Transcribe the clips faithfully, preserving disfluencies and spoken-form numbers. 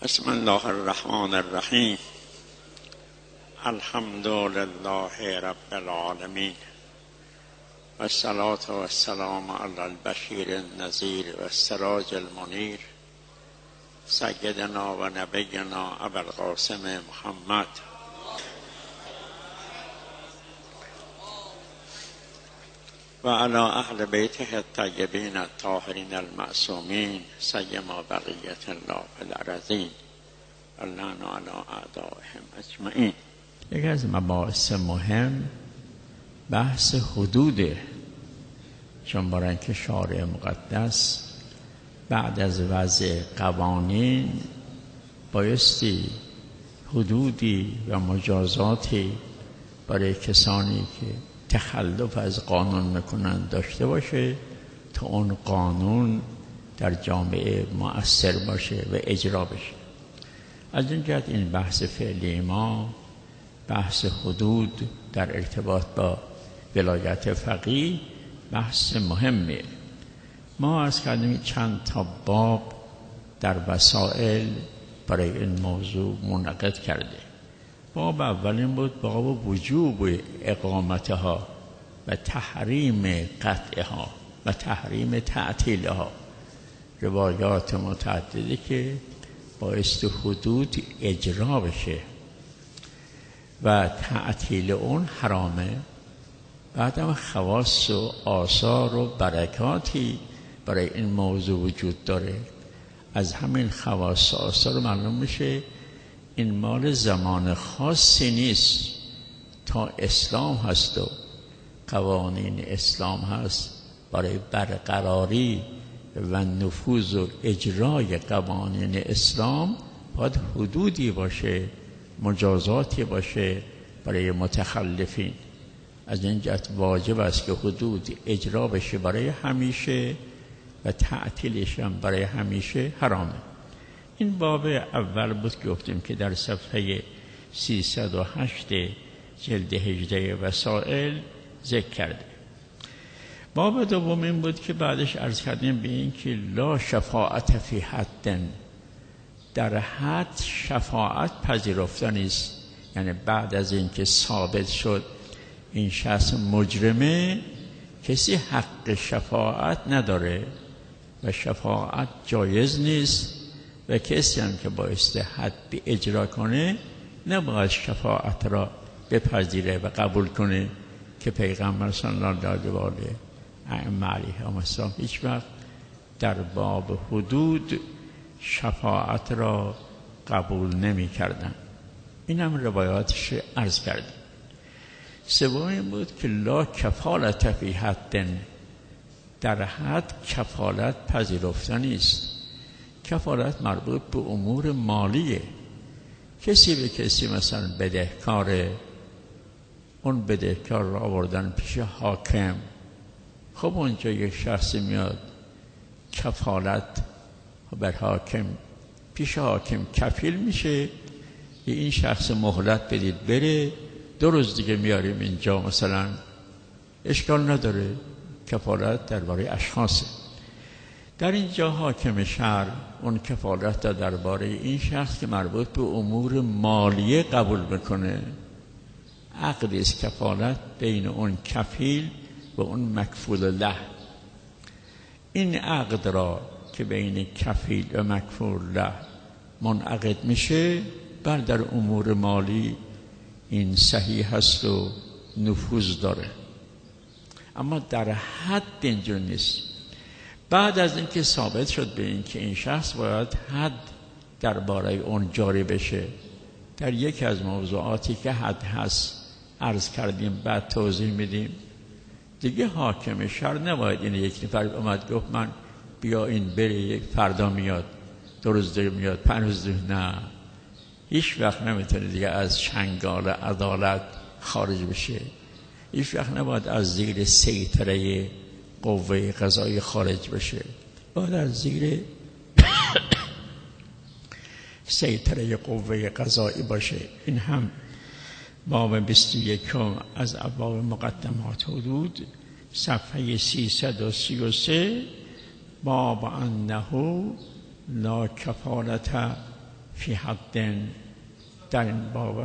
بسم الله الرحمن الرحیم. الحمد لله رب العالمین و الصلاة و السلام علی البشیر النذیر و السراج المنیر سیدنا و نبینا ابوالقاسم محمد و علی اهل بیته الطیبین الطاهرین المعصومین سیما بقیة الله فی الارضین اللعن علی اعدائهم اجمعین. یکی از مباحث مهم بحث حدوده، چون برای اینکه شارع مقدس بعد از وضع قوانین بایستی حدودی و مجازاتی برای کسانی که تخلف از قانون میکنن داشته باشه تا اون قانون در جامعه مؤثر باشه و اجرا بشه. از این جهت این بحث فعلی ما بحث حدود در ارتباط با ولایت فقیه بحث مهمه. ما از کردیم چند تا باب در وسائل برای این موضوع منعقد کرده. باب اولین بود باب وجوب اقامتها و تحریم قطعها و تحریم تعطیلها. روایات متعدده که باعث حدود اجرا بشه و تعطیل اون حرامه. بعدم خواص و آثار و برکاتی برای این موضوع وجود داره. از همین خواص و آثار معلوم میشه این مال زمان خاصی نیست، تا اسلام هست و قوانین اسلام هست. برای برقراری و نفوذ و اجرای قوانین اسلام باید حدودی باشه، مجازاتی باشه برای متخلفین. از این جهت واجب است که حدود اجرا بشه برای همیشه و تعطیلش هم برای همیشه حرامه. این باب اول بود که گفتیم که در صفحه سیصد و هشت جلد هجده وسائل ذکر کرده. باب دوم این بود که بعدش عرض کردیم به این که لا شفاعت فی حد، در حد شفاعت پذیرفته نیست. یعنی بعد از این که ثابت شد این شخص مجرمه کسی حق شفاعت نداره و شفاعت جایز نیست و کسی هم که بایسته حد اجرا کنه نباید شفاعت را بپذیره و قبول کنه که پیغمبر صلی الله علیه و آله ائمه علیهم السلام هیچ وقت در باب حدود شفاعت را قبول نمی کردن. این هم روایاتش عرض کردیم. سومی بود که لا کفالت فی حد، در حد کفالت پذیرفته نیست. کفالت مربوط به امور مالیه. کسی به کسی مثلا بدهکاره، اون بدهکار را آوردن پیش حاکم. خب اونجا یک شخصی میاد کفالت بر حاکم، پیش حاکم کفیل میشه که این شخص مهلت بدید بره، دو روز دیگه میاریم اینجا مثلا. اشکال نداره، کفالت درباره اشخاصه. در اینجا حاکم شهر اون کفالت درباره این شخص که مربوط به امور مالیه قبول بکنه. عقد است کفالت بین اون کفیل و اون مکفول له. این عقد را که بین کفیل و مکفول له منعقد میشه بر در امور مالی این صحیح هست و نفوذ داره، اما در حد اینجور نیست. بعد از اینکه ثابت شد به این که این شخص باید حد درباره اون جاری بشه، در یکی از موضوعاتی که حد هست عرض کردیم، بعد توضیح میدیم. دیگه حاکم شهر نباید این یک نفر اومد گفت من بیا این بره، یک فردا میاد، دو روز دیگه میاد، پنج روز دیگه. نه، هیچ وقت نمیتونه دیگه از چنگال عدالت خارج بشه. هیچ وقت نباید از زیر سیطره قوه قضایی خارج بشه، باید از زیر سیطره قوه قضایی باشه. این هم باب بیست و یکم از ابواب مقدمات حدود صفحه سیصد و سی و سه باب انه لا کفالت فی حد در این باب.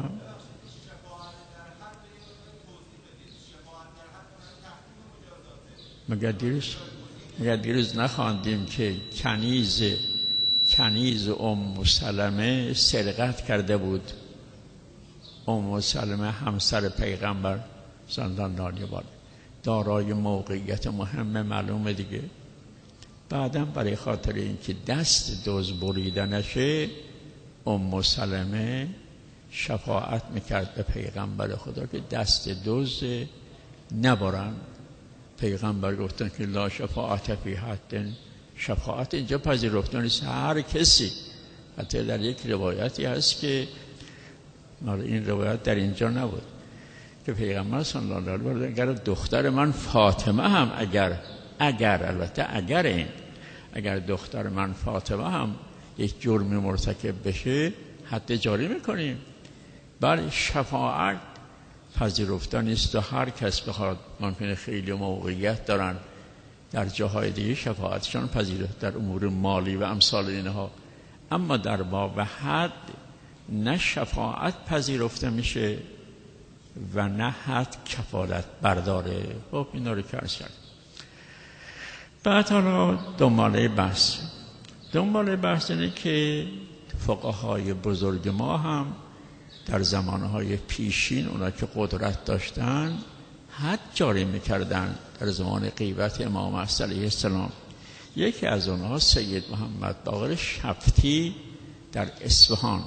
مگر دیروز مگر دیروز نخواندیم که کنیز کنیز ام سلمه سرقت کرده بود. ام سلمه همسر پیغمبر زندان عالی بالا، دارای موقعیت مهم معلومه دیگه. بعدم برای خاطر اینکه دست دزد بریده نشه، ام سلمه شفاعت میکرد به پیغمبر خدا که دست دزد نبرن. پیغمبر گفتن که لا شفاعت فی حد، شفاعت اینجا پذیرفته نیست، هر کسی. حتی در یک روایتی هست که این روایت در اینجا نبود که پیغمبر صلی الله علیه و آله اگر دختر من فاطمه هم اگر اگر البته اگر این اگر دختر من فاطمه هم یک جرم مرتکب بشه حد جاری میکنیم. بله شفاعت پذیرفته نیست و هر کس بخواد، ممکنه خیلی موقعیت دارن در جاهای دیگه شفاعتشان پذیرفته در امور مالی و امثال اینها، اما در باب حد نه شفاعت پذیرفته میشه و نه حد کفالت برداره. خب اینا رو که عرض کرد. بعد حالا دنباله بحث دنباله بحث اینه که فقهای بزرگ ما هم در زمانهای پیشین اونا که قدرت داشتن حد جاری میکردن در زمان غیبت امام عصر علیه السلام. یکی از اونها سید محمد باقر شفتی در اصفهان.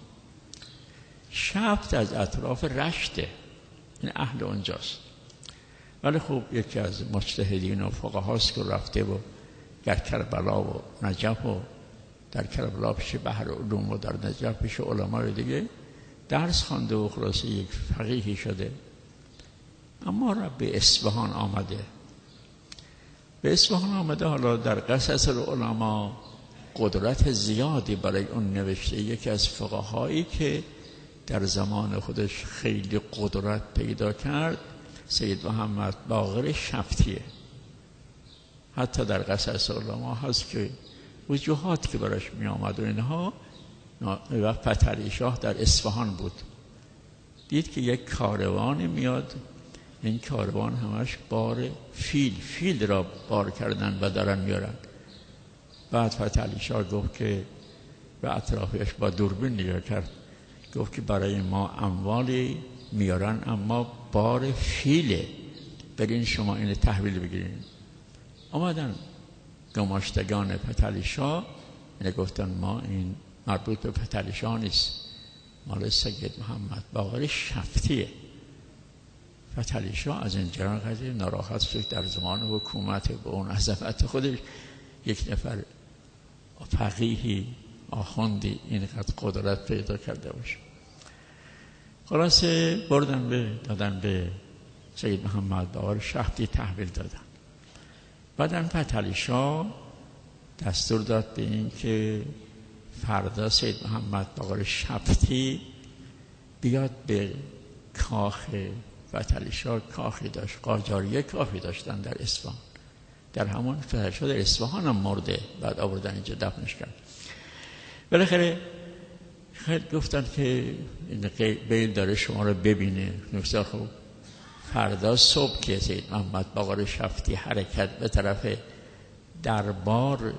شفت از اطراف رشته، این اهل اونجاست، ولی خب یکی از مجتهدین و فقهاست که رفته و در کربلا و نجف و در کربلا پیش بحر علوم و در نجف پیش علمای دیگه درس خوانده و خلاصه یک فقیهی شده. اما را به اصفهان آمده به اصفهان آمده حالا در قصص العلماء قدرت زیادی برای اون نوشته. یکی از فقهایی که در زمان خودش خیلی قدرت پیدا کرد سید محمد باقر شفتیه. حتی در قصص العلماء هست که وجوهات که براش می آمد و اینها. و فتحعلی شاه در اصفهان بود، دید که یک کاروانی میاد، این کاروان همش بار فیل فیل را بار کردن و دارن میارن. بعد فتحعلی شاه گفت که به اطرافش با دوربین نگاه کرد، گفت که برای ما اموالی میارن اما بار فیله، برین شما اینو تحویل بگیرین. آمدن گماشتگان فتحعلی شاه اینه گفتن ما این مربوط به فتحعلی شاه نیست، مال سید محمد باقر شفتیه. فتحعلی شاه از این جران قضیه ناراحت شد. در زمان حکومت به اون عظمت خودش یک نفر فقیهی آخوندی اینقدر قدرت پیدا کرده باشه. خلاصه بردن به دادن به سید محمد باقر شفتی تحویل دادن. بعدن فتحعلی شاه دستور داد به این که فردا سید محمد باقر شفتی بیاد به کاخ فتحعلی شاه. کاخی داشت، قاجاریه کاخی داشتن در اصفهان، در همون فتحعلی شاه در اصفهان هم مرده، بعد آوردن اینجا دفنش کرد. بالاخره خیلی گفتن که این بیل داره شما رو ببینه. نوشتن خب فردا صبح که سید محمد باقر شفتی حرکت به طرف دربار،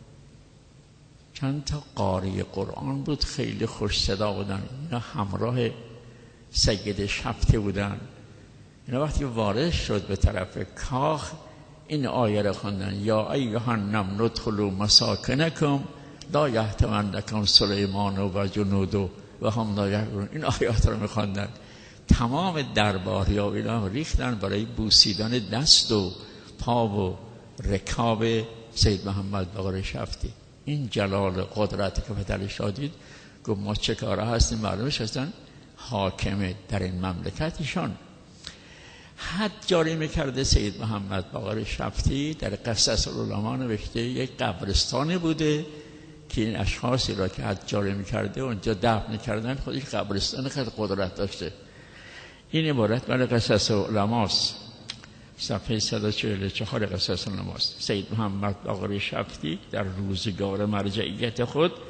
چند تا قاری قرآن بود خیلی خوش صدا بودن، اینا همراه سید شفتی بودن. اینا وقتی وارد شد به طرف کاخ این آیه را خوندن: یا ایها النمل ادخلوا مساکنکم لا یحطمنکم سلیمان و جنود و هم لا یحزنون. این آیات رو میخواندن. تمام درباریا اینا ریختن برای بوسیدن دست و پا و رکاب سید محمد باقر شفتی. این جلال قدرتی که فتحعلی شاه دید گفت ما چه کاره هستیم، معلومش هستن حاکمه در این مملکتشان. حد جاری میکرده سید محمد باقر شفتی. در قصص العلماء نوشته یک قبرستانی بوده که این اشخاصی را که حد جاری میکرده اونجا دفن میکردن، خودش قبرستان خیلی قدرت داشته. این عبارت مال قصص العلماست، صفحه صد و چهل و چهار قصص العلماست. سید محمد باقر شفتی در روزگار مرجعیت خود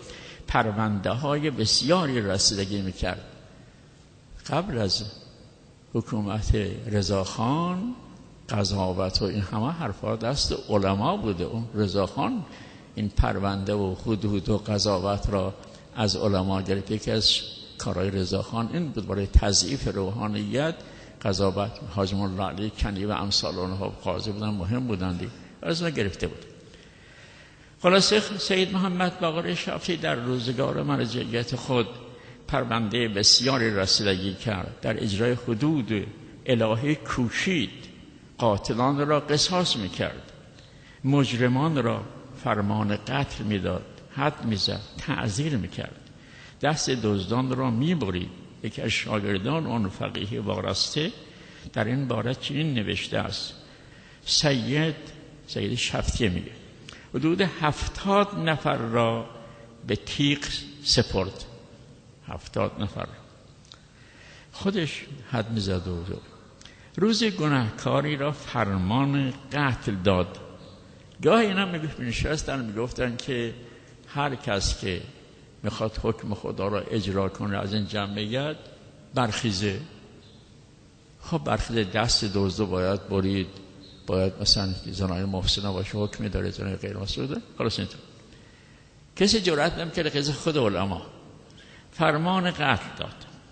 پرونده های بسیاری رسیدگی میکرد. قبل از حکومت رضاخان قضاوت و این همه حرفا دست علما بوده. اون رضاخان این پرونده و حدود و قضاوت را از علما گرفت. یکی از کارهای رضاخان این بود برای تضعیف روحانیت قضاوت. حاج مولا علی کنی و امثال اونها قاضی بودن، مهم بودن دیگه، از اون گرفته بود. خلاصه سید محمد باقر شافعی در روزگار مرجعیت خود پرونده بسیاری رسیدگی کرد. در اجرای حدود الهی کوشید، قاتلان را قصاص میکرد، مجرمان را فرمان قتل میداد، حد میزد، تعزیر میکرد، دست دزدان را میبرید. یکی از شاگردان اون فقیه وارسته در این باره چنین نوشته است. سید سید شفتی میگه حدود هفتاد نفر را به تیغ سپرد. هفتاد نفر خودش حد میزد و روز گناهکاری را فرمان قتل داد. گاهی اینا میگفتن میگفتن که هر کس که میخواد حکم خدا را اجرا کنه از این جمعیت برخیزه. خب برخیزه، دست دزدو باید برید، باید مثلا زنای محسنه باشه، حکمی داره، زنای غیر محسنه داره. خلاص اینطور کسی جرأت نمی‌کرد که خود علما فرمان قتل داد.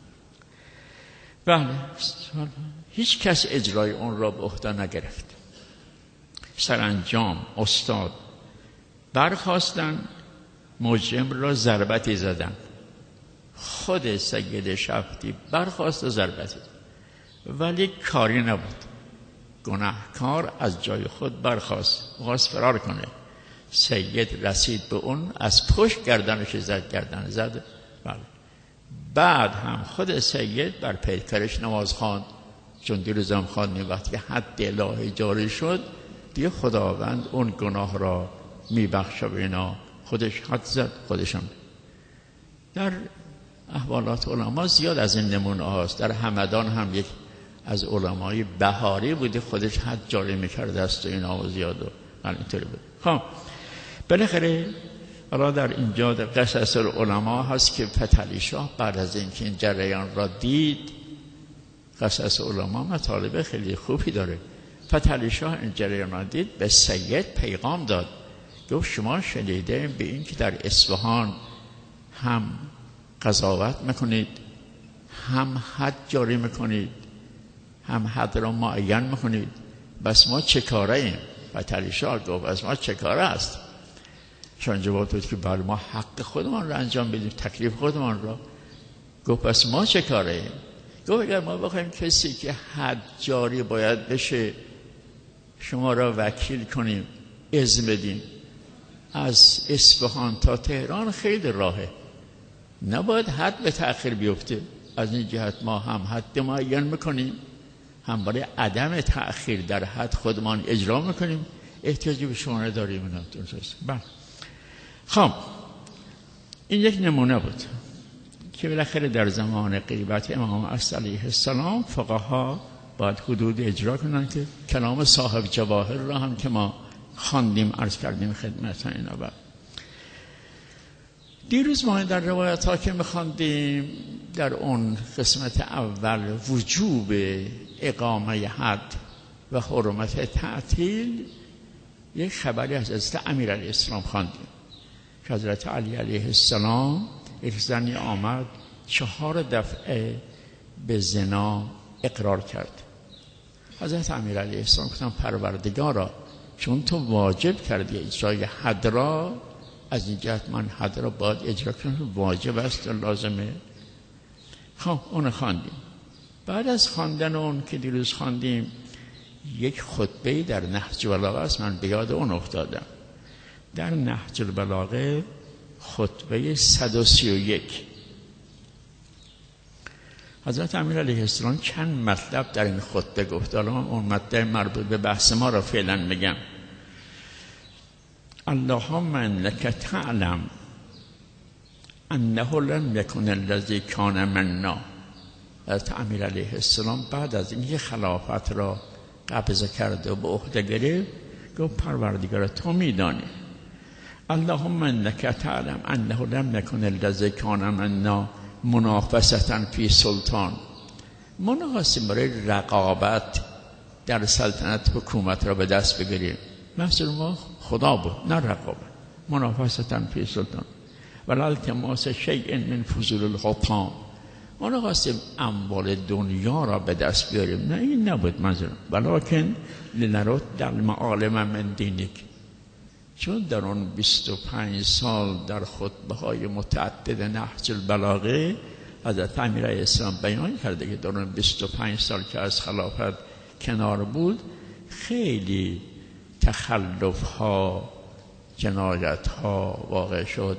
بله، هیچ کس اجرای اون را به عهده نگرفت. سرانجام استاد برخواستن، مجرم را ضربتی زدن. خود سید شفتی برخواست و ضربتی زد، ولی کاری نبود. گناهکار از جای خود برخواست، خواست فرار کنه. سید رسید به اون، از پشت گردنش زد، گردن زد. بله. بعد هم خود سید بر پیکرش نماز خواند، چون دیروز هم خواندیم وقتی که حد الهی جاری شد دیگه خداوند اون گناه را میبخشه به اینا. خودش حد زد، خودشم. در احوالات علما زیاد از این نمونه هاست. در همدان هم یک از علمای بهاری بوده، خودش حد جاری میکرده است و اینا و زیاد و اینطوری بود. خب بالاخره حالا در اینجا در قصص العلماء هست که فتحعلی شاه بعد از اینکه این جریان را دید، قصص علماء مطالب خیلی خوبی داره. فتحعلی شاه این جریان را دید، به سید پیغام داد، گفت شما شنیده به این که در اصفهان هم قضاوت میکنید، هم حد جاری میکنید، هم حد را معین میکنید، بس ما چه کاره ایم؟ فتحعلی شاه گفت بس ما چه کاره است؟ چون جواب داد که بله ما حق خودمان را انجام بدیم، تکلیف خودمان را. گفت پس ما چه کاره ایم؟ گفت اگر ما بخوایم کسی که حد جاری باید بشه شما را وکیل کنیم، اذن بدیم، از اصفهان تا تهران خیلی راهه، نباید حد به تأخیر بیفته. از این جهت ما هم حد معین میکنیم، هم برای عدم تأخیر در حد خودمان اجرا میکنیم، احتیاجی به شما نداریم. بله. خب این یک نمونه بود که بالاخره در زمان غیبت امام عصر علیه السلام فقها باید حدود اجرا کنند که کلام صاحب جواهر را هم که ما خواندیم عرض کردیم خدمت اینا. بعد دیروز ما در روایت ها که میخواندیم در اون قسمت اول وجوب اقامه حد و حرمت تعطیل یک خبری از حضرت امیر علیه السلام خواندیم که حضرت علی علیه السلام یک زنی آمد چهار دفعه به زنا اقرار کرد. حضرت امیر علیه السلام گفتن پروردگارا چون تو واجب کردی اجرای حد را، از این جهت من حد را باید اجرا کنم، واجب است و لازمه. خب اون خواندیم. بعد از خواندن اون که دیروز خواندیم یک خطبه در نهج البلاغه است، من به یاد اون افتادم. در نهج البلاغه خطبه صد و سی و یک حضرت امیر علیه السلام چند مطلب در این خطبه گفت. الان اون مطلب مربوط به بحث ما را فعلا میگم. اللهم انک تعلم انه لم یکن الذی کان منا. حضرت امیر علیه السلام بعد از اینکه خلافت را قبضه کرده و به عهده گرفت گفت پروردگار تو میدانی اللهم انک تعلم انه لم یکن الذی کان منا منافسة فی سلطان. ما نخواستیم برای رقابت در سلطنت حکومت را به دست بگیریم. مقصود ما خدا بود، نه رقابت. منافسة فی سلطان ولا التماس شیء من فضول الحطام. ما نخواستیم اموال دنیا را به دست بیاریم، نه این نبود منظورم. ولکن لنرد در معالم من دینک. چون در اون بیست و پنج سال در خطبه های متعدد نهج البلاغه حضرت امیرالمؤمنین اسلام بیان کرده که در اون بیست و پنج سال که از خلافت کنار بود خیلی تخلف ها، جنایت ها واقع شد.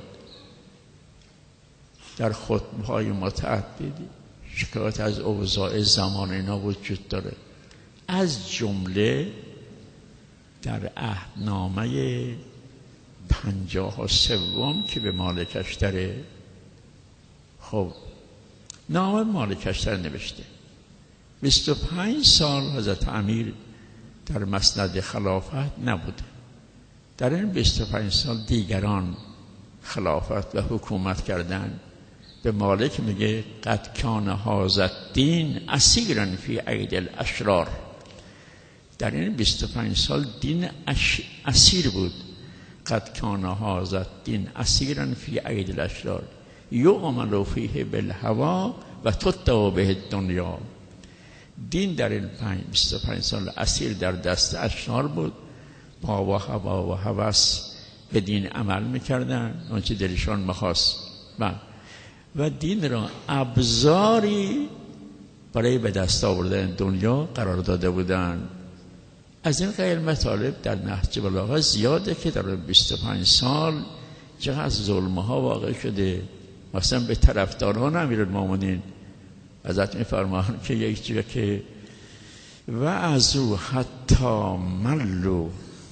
در خطبه های متعددی شکایت از اوضاع زمان اینا وجود داره. از جمله در عهدنامه پنجاه و سوم که به مالکشتر، خب نامه مالکشتر نوشته بیست و پنج سال حضرت امیر در مسند خلافت نبوده. در این بیست و پنج سال دیگران خلافت و حکومت کردن. به مالک میگه قد کان هذا الدین اسیرا فی اید الاشرار. در این بیست و پنج سال دین اسیر بود. قد کان هذا الدین اسیرا فی اید الاشرار یعمل فیه بالهوی و تتبع به الدنیا. دین در این بیست و پنج سال اسیر در دست اشرار بود. با و هوا و هوس به دین عمل میکردن آنچه دلشان میخواست و دین را ابزاری برای به دست آوردن دنیا قرار داده بودند. از این قبیل مطالب در نهج بلاغه زیاده که در بیست و پنج سال چقدر ظلم‌ها واقع شده. مثلا به طرفداران امیرالمومنین حضرت می‌فرمایند که یک جا که و از او حتی ملو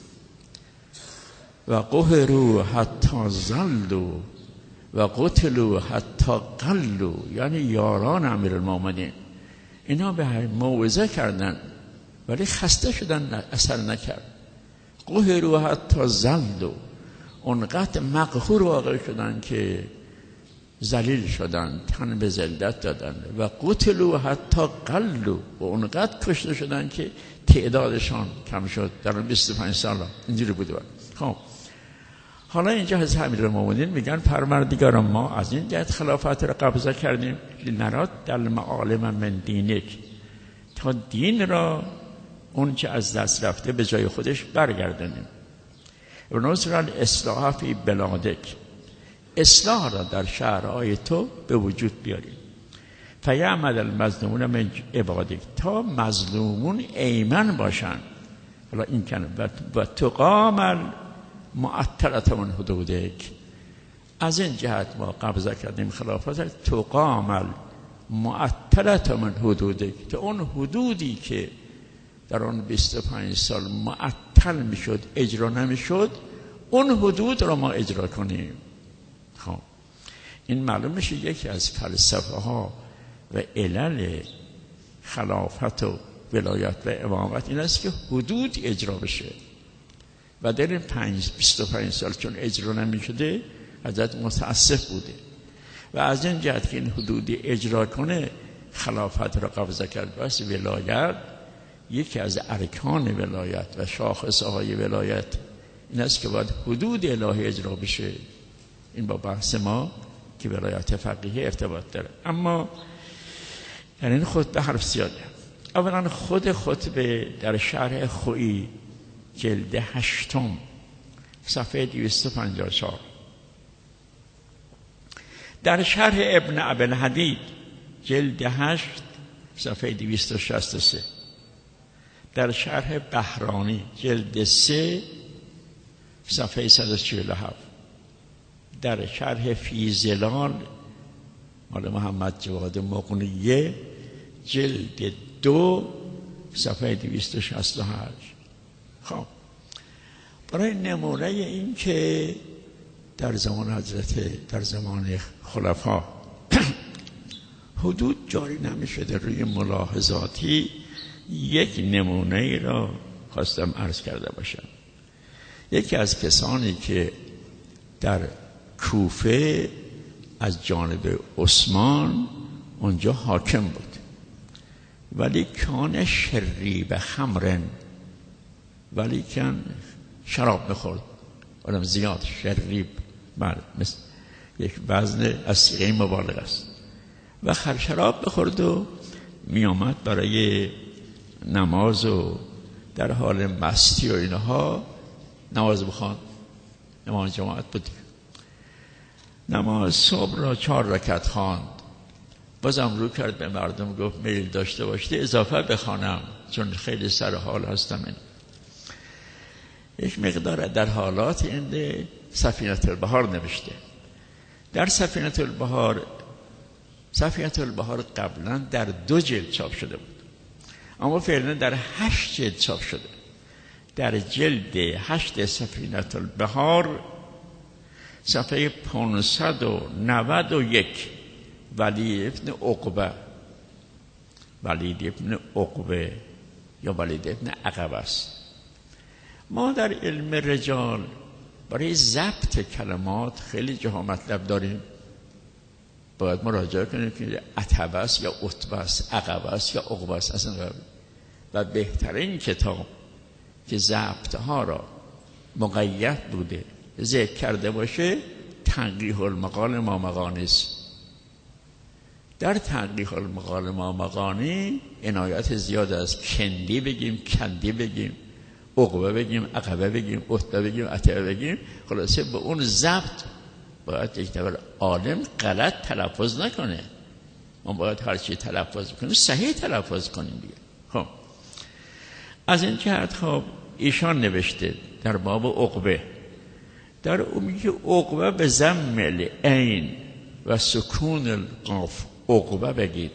و قهروا حتی ذلوا و قتلوا حتی قلوا، یعنی یاران امیرالمومنین اینا به موعظه کردن ولی خسته شدن، اثر نکرد. قهروا حتی ذلوا، اونقدر مقهور واقع شدن که ذلیل شدن، تن به ذلت دادن. و قتلوا حتی قلوا، و اونقدر کشته شدن که تعدادشان کم شد در بیست و پنج سال. اینجوری بوده. خب حالا اینجا حضرت امیرالمومنین میگن پروردگار ما از این جهت خلافت را قبضه کردیم لنرد در معالم من دینک، تا دین را اون چه از دست رفته به جای خودش برگردانیم. و نصر الاصلاح فی بلادک، اصلاح را در شهرهای تو به وجود بیاریم. فیعمل المظلومون من عبادک، تا مظلومون ایمن باشن. حالا این کنه و تقامل معطلت من حدودک. از این جهت ما قبضه کردیم خلافت تقامل معطلت من حدودک، تا اون حدودی که در اون بیست و پنج سال معطل میشد، اجرا نمیشد، اون حدود را ما اجرا کنیم. خب این معلوم میشه یکی از فلسفه ها و علل خلافت و ولایت و امامت این است که حدود اجرا بشه. و در این پنج بیست و پنج سال چون اجرا نمیشده حضرت متاسف بوده و از این جهت که این حدود اجرا کنه خلافت را قبضه کرد. بس ولایت یکی از ارکان ولایت و شاخصه های ولایت این است که باید حدود الهی اجرا بشه. این با بحث ما که ولایت فقیه ارتباط داره. اما در این خطبه حرف زیاده. اولا خود خطبه در شرح خویی جلد هشتم صفحه دویست و پنجاه و چهار، در شرح ابن ابی‌الحدید جلد هشت صفحه دویست و شصت و سه، در شرح بهرانی جلد سه صفحه صد و چهل و هفت، در شرح فی ظلال مال محمد جواد مقنیه جلد دو صفحه دویست و شصت و هشت. خب برای نمونه این که در زمان حضرت در زمان خلفا حدود جاری نمی‌شده روی ملاحظاتی، یک نمونه ای را خواستم عرض کرده باشم. یکی از کسانی که در کوفه از جانب عثمان اونجا حاکم بود، ولی کان شریب خمرن، ولی کن شراب میخورد، آدم زیاد شریب، بله مثل یک وزن از صیغه مبالغه است، و خر شراب بخورد و می آمد برای نماز و در حال مستی و اینها نماز بخواند. نماز جماعت بود. نماز صبح را چهار رکعت خواند، بازم رو کرد به مردم گفت میل داشته باشید اضافه بخوانم چون خیلی سر حال هستم. این یک مقدار در حالات این سفینه البحار نوشته. در سفینه البحار سفینه البحار قبلا در دو جلد چاپ شده بود، اما فعلا در هشت جلد چاپ شده. در جلد هشت سفینه البحار صفحه پانصد و نود و یک ولید ابن عقبه ولید ابن عقبه یا ولید ابن عقبه است. ما در علم رجال برای ضبط کلمات خیلی جاها مطلب داریم، باید مراجعه کنیم که عتبه است یا عتبه است، عقبه است یا عقبه است اصلا. و بهترین کتاب که ضبطها را مقید بوده ذکر کرده باشه تنقیح المقال مامغانی است. در تنقیح المقال مامغانی عنایت زیاد از کندی بگیم، کندی بگیم، عقبه بگیم، عقبه بگیم، عتبه بگیم، عتبه بگیم. خلاصه به اون ضبط باید یک نفر عالم غلط تلفظ نکنه. ما باید هر چی تلفظ کنیم صحیح تلفظ کنیم دیگه. خب از این جهت خب ایشان نوشته در باب عقبه، در اون میگه عقبه به ضم العین و سکون القاف عقبه بگید.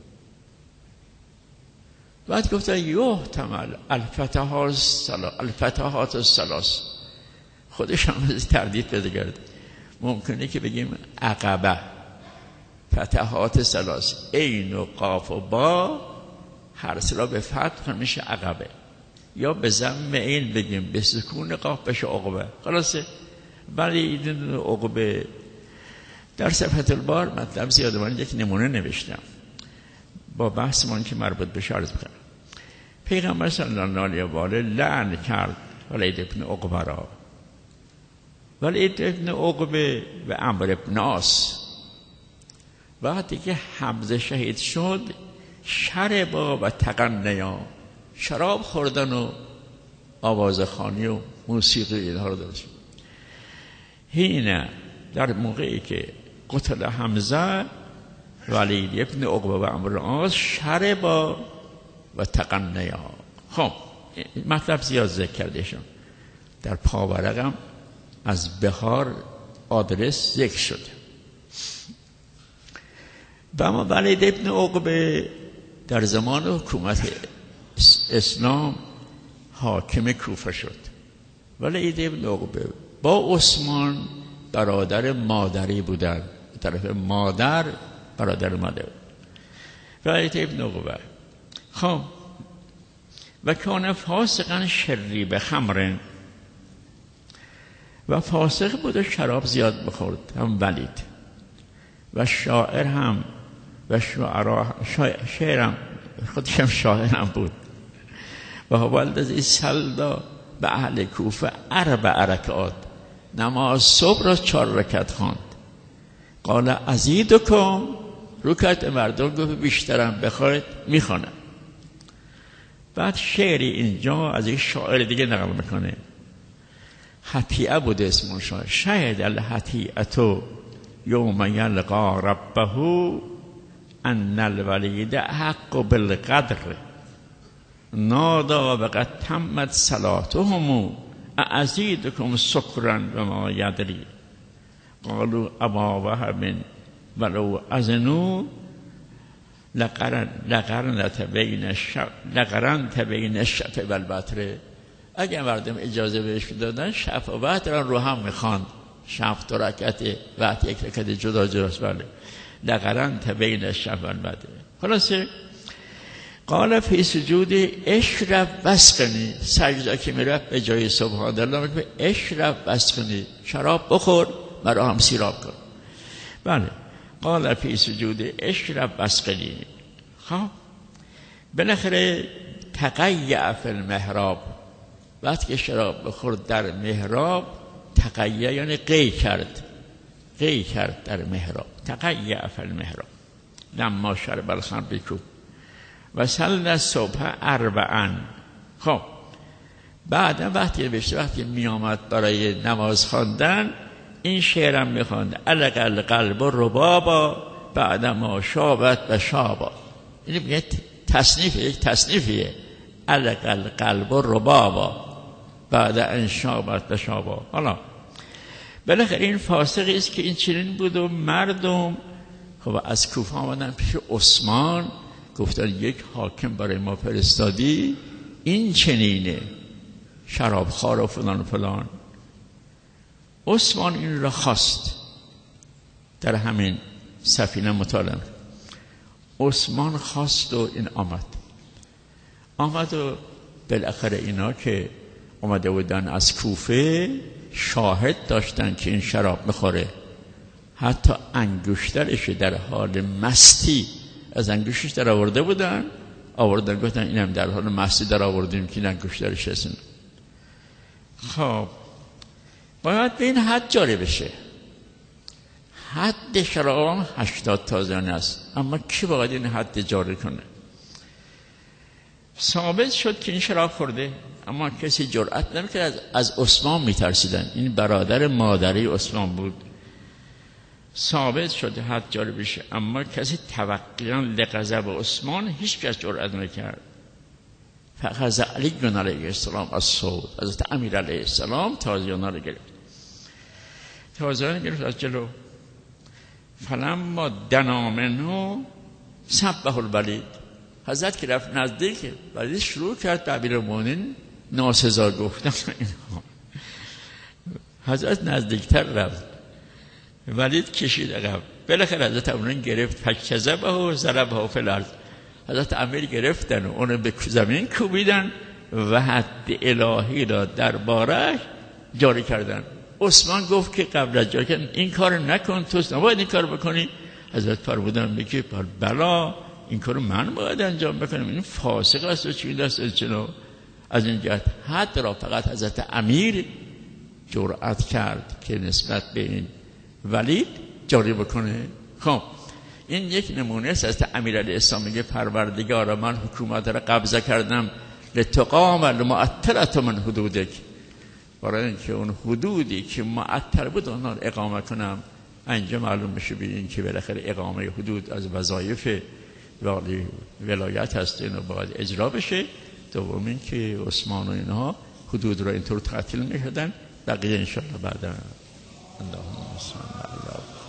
بعد گفته یحتمل الفتحات الفتحات الثلاث، خودش هم از تردید پیدا کرد. ممکنه که بگیم عقبه فتحات ثلاث، عین و قاف و با هر سلا به فتح میشه عقبه، یا به ضم عین بگیم به سکون قاف بشه عقبه. خلاصه ولی این عقبه در صفحه البار مطلب زیاده، من یک نمونه نوشتم با بحث من که مربوط به عرض بکنم. پیغمبر صلی الله علیه و آله لعن کرد ولید ابن عقبه را. ولید ابن عقبه و عمرو ابن عاص وقتی که حمزه شهید شد شربا و تغنیا، شراب خوردن و آوازخوانی و موسیقی اینها رو داشت. هینه در موقعی که قتل حمزه ولید ابن عقبه و عمرو ابن عاص شربا و تغنیا. خب مطلب زیاد ذکر کردهشون در پاورقم از بهار آدرس ذکر شد. و اما ولید ابن عقبه در زمان حکومت اسلام حاکم کوفه شد. ولید ابن عقبه با عثمان برادر مادری بودن، طرف مادر برادر مادر. ولید ابن عقبه خب و کان فاسقا شریب خمرن، و فاسق بود و شراب زیاد بخورد هم ولید، و شاعر هم و شعرا شعرم خودش هم شاعر هم بود. و ولد از این سلدا به اهل کوفه اربع رکعات، نماز صبح را چهار رکعت خواند. قال ازیدکم، رو کرد مردم گفت بیشترم بخواید میخوانم. بعد شعری اینجا از یک شاعر دیگه نقل میکنه، حتیعه بود اسم شاعر. شاید الحتیعه یوم یلقا ربه ان الولید حق بالقدر نادا و قد تمت صلاتهم ازیدکم سکرا و ما یدری. قالوا ابا وهب ولو اذنوا لقرن لقرنت بین الشف لقرنت بین الشف و البتر. اگه مردم اجازه بهش دادن شف و وتر رو هم میخواند. شف دو رکعت، وتر یک رکعت جدا جداست. بله لقرنت بین الشف و البتر. خلاصه قال فی سجود اشرب واسقنی، سجده که میرفت به جای سبحان الله میگه اشرب واسقنی، شراب بخور مرا هم سیراب کن. بله قال فی سجود اشرب واسقنی. خب بالاخره تقیع فی المحراب، وقتی که شراب بخورد در محراب، تقیع یعنی قی کرد، قی کرد در محراب، تقیع فی المحراب لما شرب الخمر بکو و صلی الصبح اربعا. خب بعدا وقتی بشه وقتی می آمد برای نماز خواندن این شعرم می خواند علق القلب ربابا بعد ما شابت و شابا. این میگه تصنیف، یک تصنیفیه، علق القلب ربابا بعد ان شابت و شابا. حالا بالاخره این فاسقی است که این چنین بود و مردم خب از کوفه آمدن پیش عثمان گفتن یک حاکم برای ما فرستادی این چنینه، شرابخوار و فلان و فلان. عثمان این را خواست، در همین سفینه مطالعه عثمان خواست و این آمد آمد و بالاخره اینا که آمده بودن از کوفه شاهد داشتن که این شراب میخوره، حتی انگشترش در حال مستی از انگشتش در آورده بودن، آوردن گفتن اینم در حال مستی در آوردیم که این انگشترش هستن. خب باید به این حد جاری بشه. حد شراب هشتاد تازیانه است، اما کی باید این حد جاری کنه؟ ثابت شد که این شراب خورده، اما کسی جرأت نمی‌کرد. از, از عثمان میترسیدن، این برادر مادری عثمان بود. ثابت شد حد جاری بشه، اما کسی توقیان لغضب عثمان هیچ کس جرأت نکرد. فقط علی علیه السلام از صوت حضرت امیر علیه السلام تازیانه رو گرفت، تازیانه گرفت از جلو. فلما دنا منه سبح الولید، حضرت که رفت نزدیک ولید شروع کرد به امیرالمومنین ناسزا گفتن. حضرت نزدیکتر رفت، ولید کشید عقب، بالاخره حضرت امیر گرفت فکذبه و ضربه فی الارض. حضرت امیر گرفتن و اونو به زمین کوبیدن و حد الهی را دربارش جاری کردن. عثمان گفت که قبل از جاری کردن این کار نکن، تو نباید این کار بکنی. حضرت فرمودن بگی بلا این کارو من باید انجام بکنم، این فاسق است و چی دست چنو. از این جهت حد را فقط حضرت امیر جرأت کرد که نسبت به این ولید جاری بکنه. خب این یک نمونه است. از امیر علیه السلام میگه پروردگارا من حکومت را قبضه کردم لتقام المعطلة من حدودک، برای اینکه اون حدودی که معطل بود اون رو اقامه کنم. اینجا معلوم میشه به این که بالاخره اقامه حدود از وظایف ولایت هست، اینو باید اجرا بشه. دوم این که عثمان و اینها حدود را اینطور تعطیل می‌کردن. بقیه ان شاء الله بعدا. اللهم صل علی